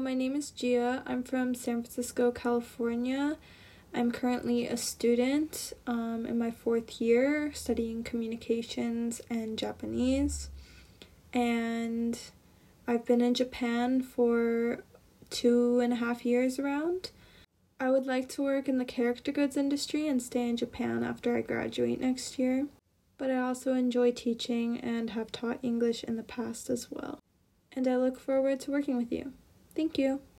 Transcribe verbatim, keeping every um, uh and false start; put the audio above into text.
my name is Gia. I'm from San Francisco, California. I'm currently a student um, in my fourth year studying communications and Japanese. And I've been in Japan for two and a half years around. I would like to work in the character goods industry and stay in Japan after I graduate next year. But I also enjoy teaching and have taught English in the past as well. And I look forward to working with you. Thank you.